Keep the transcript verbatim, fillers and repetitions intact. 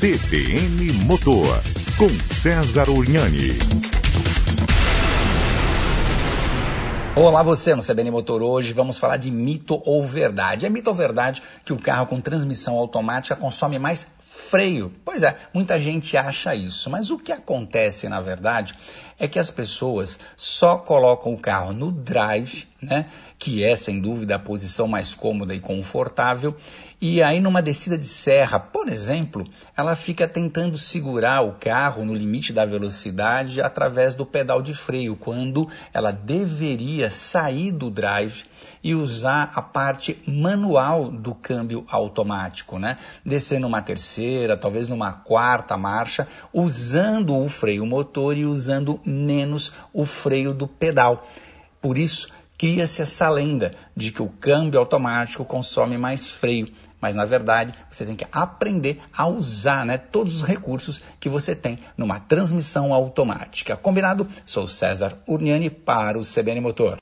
C B N Motor, com César Urnani. Olá você no C B N Motor. Hoje vamos falar de mito ou verdade. É mito ou verdade que o carro com transmissão automática consome mais freio? Pois é, muita gente acha isso, mas o que acontece na verdade é que as pessoas só colocam o carro no drive, né, que é sem dúvida a posição mais cômoda e confortável, e aí numa descida de serra, por exemplo, ela fica tentando segurar o carro no limite da velocidade através do pedal de freio, quando ela deveria sair do drive e usar a parte manual do câmbio automático, né? Descer numa terceira, talvez numa quarta marcha, usando o freio motor e usando menos o freio do pedal. Por isso, cria-se essa lenda de que o câmbio automático consome mais freio. Mas, na verdade, você tem que aprender a usar, né, todos os recursos que você tem numa transmissão automática. Combinado? Sou César Urnani para o C B N Motor.